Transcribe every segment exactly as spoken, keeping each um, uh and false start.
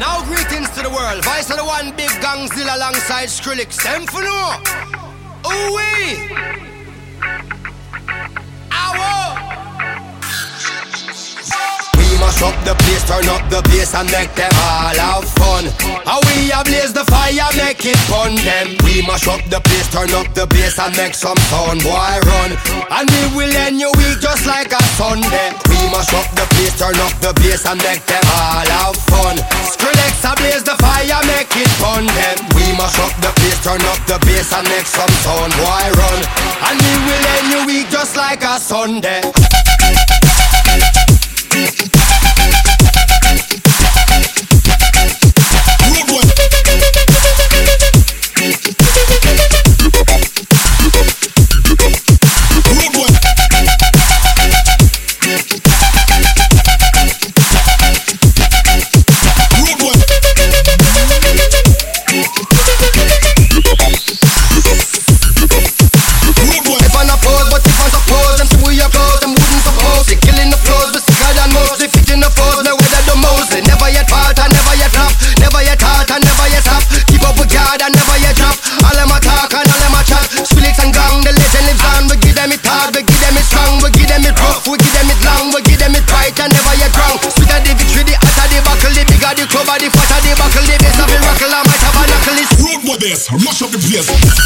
Now greetings to the world. Voice of the one big gangzilla alongside Skrillex. Them for no. Ooh wee. Ow. Mash up the place, turn up the bass and make them all have fun. How we ablaze the fire, make it fun them. We mash up the place, turn up the bass and make some sound, boy run. And we will end your week just like a Sunday. We mash up the place, turn up the bass and make them all have fun. Skrillex ablaze the fire, make it fun them. We mash up the place, turn up the bass and make some sound, boy run. And we will end your week just like a Sunday. Mash up the place.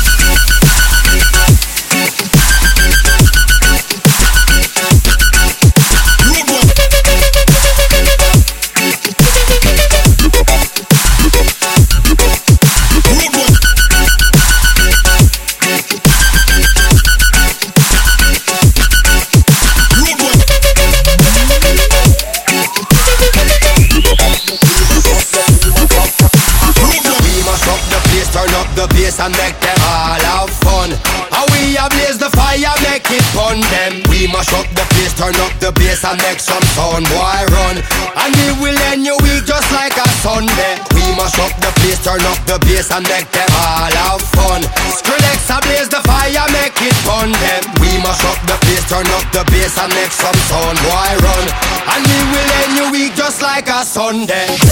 And make them all have fun. How we ablaze the fire, make it fun them. We mash up the place, turn up the bass and make some sound, boy run. And we will end your week just like a Sunday. We mash up the place, turn up the bass and make them all have fun. Skrillex ablaze the fire, make it fun them. We mash up the place, turn up the bass and make some sound, boy run. And we will end your week just like a Sunday.